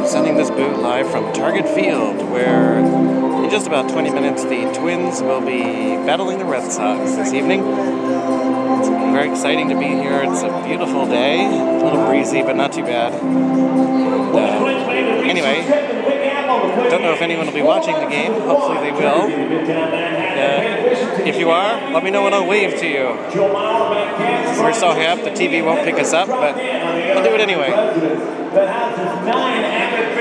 sending this boot live from Target Field, where in just about 20 minutes the Twins will be battling the Red Sox this evening. It's very exciting to be here. It's a beautiful day, a little breezy, but not too bad. Anyway, don't know if anyone will be watching the game. Hopefully they will. If you are, let me know and I'll wave to you. We're so hip, the TV won't pick us up, but I'll do it anyway.